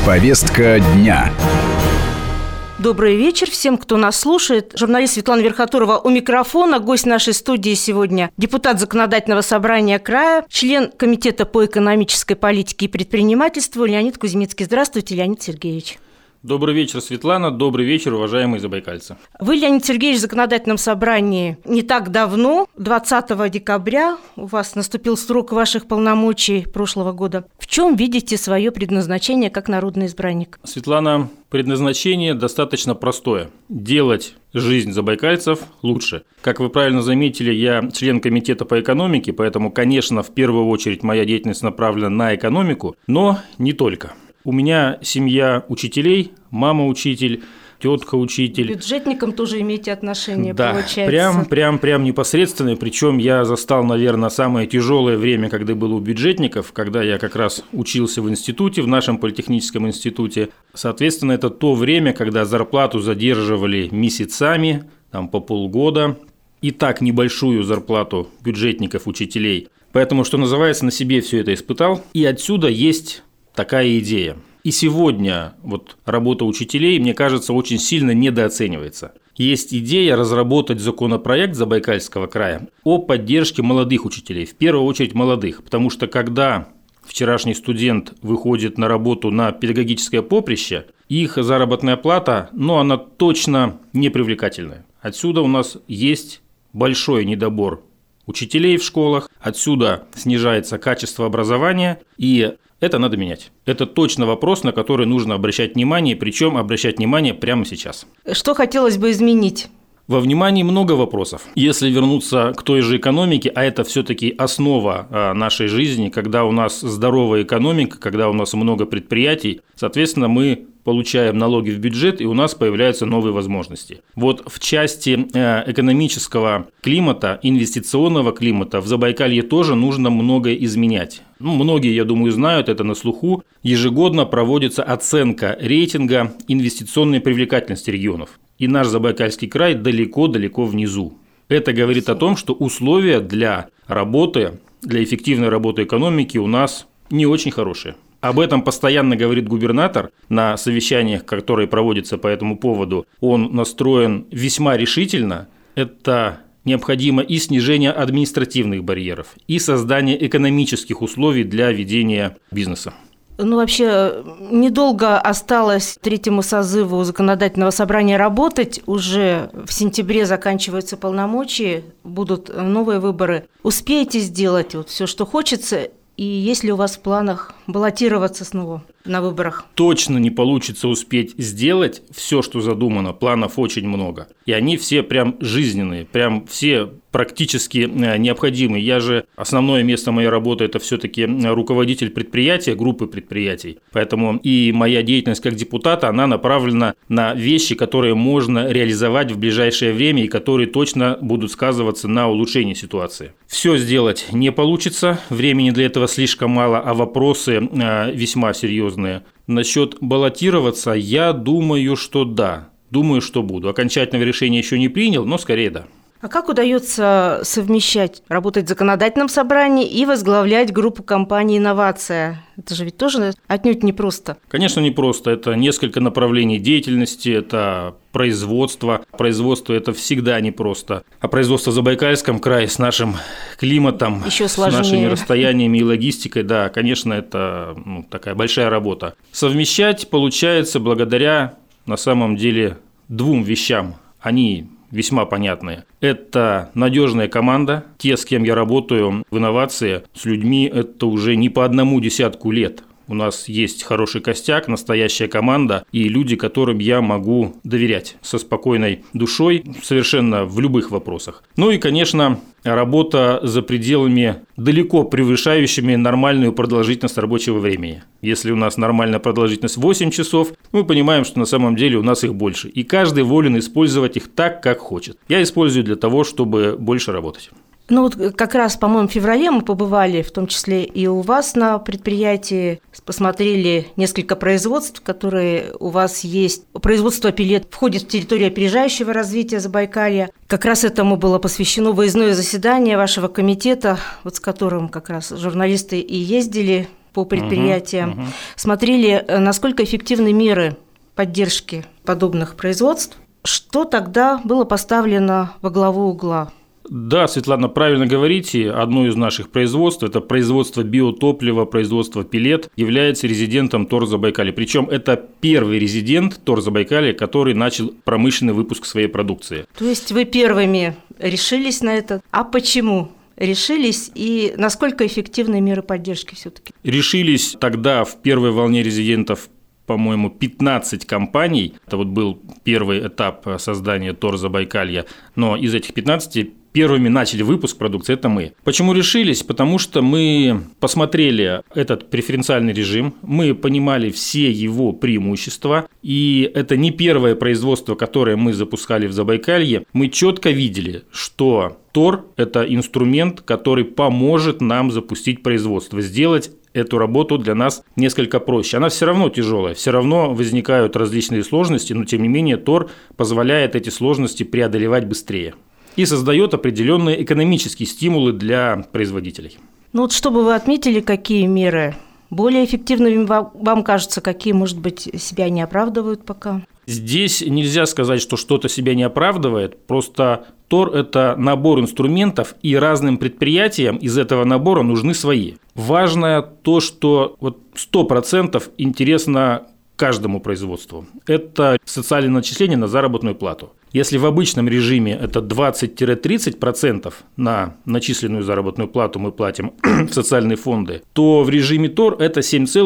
Повестка дня. Добрый вечер всем, кто нас слушает. Журналист Светлана Верхотурова у микрофона. Гость нашей студии сегодня – депутат Законодательного собрания края, член Комитета по экономической политике и предпринимательству Леонид Кузьмицкий. Здравствуйте, Леонид Сергеевич. Добрый вечер, Светлана. Добрый вечер, уважаемые забайкальцы. Вы, Леонид Сергеевич, в Законодательном собрании не так давно, 20 декабря, у вас наступил срок ваших полномочий прошлого года. В чем видите свое предназначение как народный избранник? Светлана, предназначение достаточно простое. Делать жизнь забайкальцев лучше. Как вы правильно заметили, я член Комитета по экономике, поэтому, конечно, в первую очередь моя деятельность направлена на экономику, но не только. У меня семья учителей, мама учитель, тетка учитель. К бюджетникам тоже имеете отношение, да, получается? прям непосредственно. Причем я застал, наверное, самое тяжелое время, когда был у бюджетников, когда я как раз учился в институте, в нашем политехническом институте. Соответственно, это то время, когда зарплату задерживали месяцами, там по полгода, и так небольшую зарплату бюджетников, учителей. Поэтому, что называется, на себе все это испытал. И отсюда есть такая идея. И сегодня вот работа учителей, мне кажется, очень сильно недооценивается. Есть идея разработать законопроект Забайкальского края о поддержке молодых учителей, в первую очередь молодых, потому что когда вчерашний студент выходит на работу на педагогическое поприще, их заработная плата, она точно не привлекательная. Отсюда у нас есть большой недобор учителей в школах, отсюда снижается качество образования, и это надо менять. Это точно вопрос, на который нужно обращать внимание, причем обращать внимание прямо сейчас. Что хотелось бы изменить? Во внимании много вопросов. Если вернуться к той же экономике, а это все-таки основа нашей жизни, когда у нас здоровая экономика, когда у нас много предприятий, соответственно, мы получаем налоги в бюджет, и у нас появляются новые возможности. Вот в части экономического климата, инвестиционного климата в Забайкалье тоже нужно многое изменять. Многие, я думаю, знают, это на слуху. Ежегодно проводится оценка рейтинга инвестиционной привлекательности регионов. И наш Забайкальский край далеко-далеко внизу. Это говорит о том, что условия для работы, для эффективной работы экономики у нас не очень хорошие. Об этом постоянно говорит губернатор на совещаниях, которые проводятся по этому поводу. Он настроен весьма решительно. Это необходимо и снижение административных барьеров, и создание экономических условий для ведения бизнеса. Вообще, недолго осталось третьему созыву законодательного собрания работать. Уже в сентябре заканчиваются полномочия, будут новые выборы. Успеете сделать все, что хочется? И есть ли у вас в планах баллотироваться снова на выборах? Точно не получится успеть сделать все, что задумано. Планов очень много. И они все прям жизненные, прям все практически необходимы. Я же, основное место моей работы – это все-таки руководитель предприятия, группы предприятий. Поэтому и моя деятельность как депутата, она направлена на вещи, которые можно реализовать в ближайшее время и которые точно будут сказываться на улучшении ситуации. Все сделать не получится, времени для этого слишком мало, а вопросы весьма серьезные. Насчет баллотироваться, я думаю, что да. Думаю, что буду. Окончательного решения еще не принял, но скорее да. А как удается совмещать, работать в законодательном собрании и возглавлять группу компании «Инновация»? Это же ведь тоже отнюдь непросто. Конечно, непросто. Это несколько направлений деятельности, это производство. Производство – это всегда непросто. А производство в Забайкальском крае с нашим климатом, еще с нашими расстояниями и логистикой, да, конечно, это такая большая работа. Совмещать получается благодаря, на самом деле, двум вещам. Они весьма понятные. Это надежная команда. Те, с кем я работаю в инновации, с людьми, это уже не по одному десятку лет. У нас есть хороший костяк, настоящая команда и люди, которым я могу доверять со спокойной душой совершенно в любых вопросах. И, конечно, работа за пределами, далеко превышающими нормальную продолжительность рабочего времени. Если у нас нормальная продолжительность 8 часов, мы понимаем, что на самом деле у нас их больше. И каждый волен использовать их так, как хочет. Я использую для того, чтобы больше работать. Как раз, по-моему, в феврале мы побывали, в том числе и у вас на предприятии, посмотрели несколько производств, которые у вас есть. Производство пеллет входит в территорию опережающего развития Забайкалья. Как раз этому было посвящено выездное заседание вашего комитета, с которым как раз журналисты и ездили по предприятиям, смотрели, насколько эффективны меры поддержки подобных производств. Что тогда было поставлено во главу угла? Да, Светлана, правильно говорите. Одно из наших производств – это производство биотоплива, производство пеллет, является резидентом ТОР Забайкалья. Причем это первый резидент ТОР Забайкалья, который начал промышленный выпуск своей продукции. То есть вы первыми решились на это. А почему решились и насколько эффективны меры поддержки все-таки? Решились тогда в первой волне резидентов, по-моему, 15 компаний. Это вот был первый этап создания ТОР Забайкалья. Но из этих 15 первыми начали выпуск продукции – это мы. Почему решились? Потому что мы посмотрели этот преференциальный режим, мы понимали все его преимущества, и это не первое производство, которое мы запускали в Забайкалье. Мы четко видели, что ТОР – это инструмент, который поможет нам запустить производство, сделать эту работу для нас несколько проще. Она все равно тяжелая, все равно возникают различные сложности, но тем не менее ТОР позволяет эти сложности преодолевать быстрее и создает определенные экономические стимулы для производителей. Ну вот чтобы вы отметили, какие меры более эффективными вам кажется, какие, может быть, себя не оправдывают пока? Здесь нельзя сказать, что что-то себя не оправдывает, просто ТОР – это набор инструментов, и разным предприятиям из этого набора нужны свои. Важно то, что 100% интересно каждому производству. Это социальное начисление на заработную плату. Если в обычном режиме это 20-30% на начисленную заработную плату мы платим в социальные фонды, то в режиме ТОР это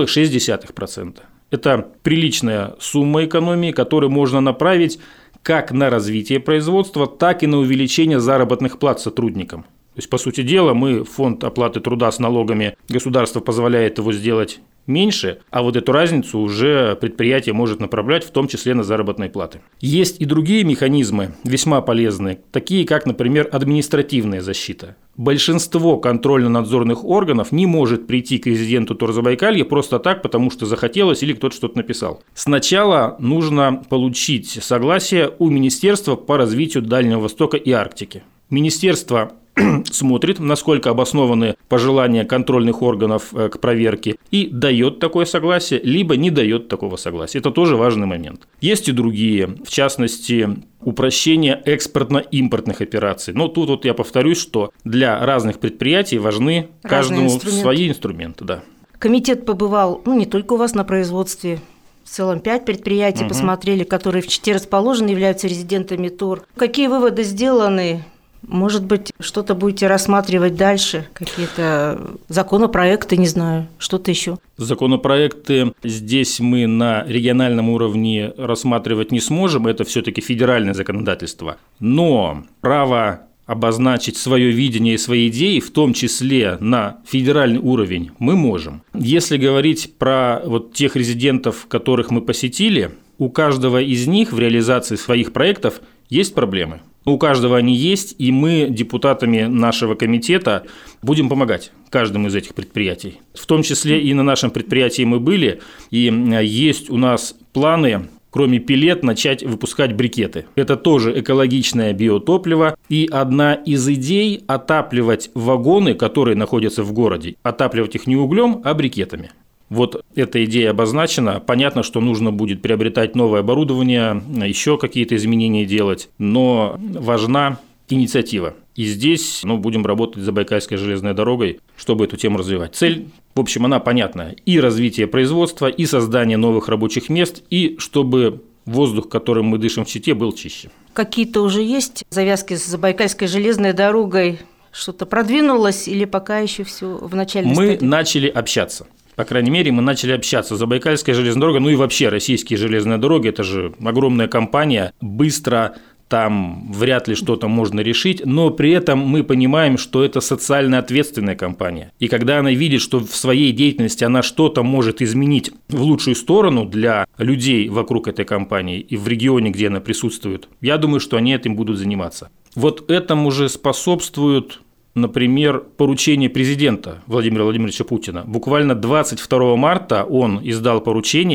7,6%. Это приличная сумма экономии, которую можно направить как на развитие производства, так и на увеличение заработных плат сотрудникам. То есть, по сути дела, мы фонд оплаты труда с налогами, государство позволяет его сделать меньше, а вот эту разницу уже предприятие может направлять, в том числе на заработные платы. Есть и другие механизмы, весьма полезные, такие как, например, административная защита. Большинство контрольно-надзорных органов не может прийти к резиденту ТОР Забайкалья просто так, потому что захотелось или кто-то что-то написал. Сначала нужно получить согласие у Министерства по развитию Дальнего Востока и Арктики. Министерство смотрит, насколько обоснованы пожелания контрольных органов к проверке, и дает такое согласие, либо не дает такого согласия. Это тоже важный момент. Есть и другие, в частности, упрощение экспортно-импортных операций. Но тут вот я повторюсь, что для разных предприятий важны каждому свои инструменты. Да. Комитет побывал не только у вас на производстве. В целом 5 предприятий посмотрели, которые в Чите расположены, являются резидентами ТОР. Какие выводы сделаны? Может быть, что-то будете рассматривать дальше? Какие-то законопроекты, не знаю, что-то еще? Законопроекты здесь мы на региональном уровне рассматривать не сможем, это все-таки федеральное законодательство. Но право обозначить свое видение и свои идеи, в том числе на федеральный уровень, мы можем. Если говорить про тех резидентов, которых мы посетили, у каждого из них в реализации своих проектов есть проблемы. У каждого они есть, и мы, депутатами нашего комитета, будем помогать каждому из этих предприятий. В том числе и на нашем предприятии мы были, и есть у нас планы, кроме пеллет, начать выпускать брикеты. Это тоже экологичное биотопливо, и одна из идей – отапливать вагоны, которые находятся в городе, отапливать их не углем, а брикетами. Вот эта идея обозначена. Понятно, что нужно будет приобретать новое оборудование, еще какие-то изменения делать, но важна инициатива. И здесь будем работать с Забайкальской железной дорогой, чтобы эту тему развивать. Цель, в общем, она понятная. И развитие производства, и создание новых рабочих мест, и чтобы воздух, которым мы дышим в Чите, был чище. Какие-то уже есть завязки с Забайкальской железной дорогой? Что-то продвинулось или пока еще все в начальной стадии? Мы начали общаться. По крайней мере, мы начали общаться. Забайкальская железная дорога, и вообще российские железные дороги, это же огромная компания, быстро там вряд ли что-то можно решить, но при этом мы понимаем, что это социально ответственная компания. И когда она видит, что в своей деятельности она что-то может изменить в лучшую сторону для людей вокруг этой компании и в регионе, где она присутствует, я думаю, что они этим будут заниматься. Вот этому же способствует, например, поручение президента Владимира Владимировича Путина. Буквально 22 марта он издал поручение,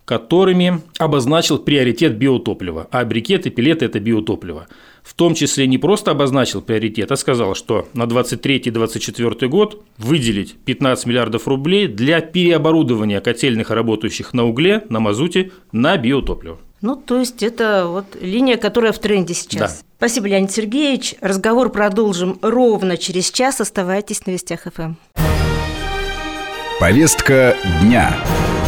которыми обозначил приоритет биотоплива, а брикеты, пелеты – это биотопливо. В том числе не просто обозначил приоритет, а сказал, что на 2023-2024 год выделить 15 миллиардов рублей для переоборудования котельных, работающих на угле, на мазуте, на биотопливо. То есть это вот линия, которая в тренде сейчас. Да. Спасибо, Леонид Сергеевич. Разговор продолжим ровно через час. Оставайтесь на Вестях ФМ. Повестка дня.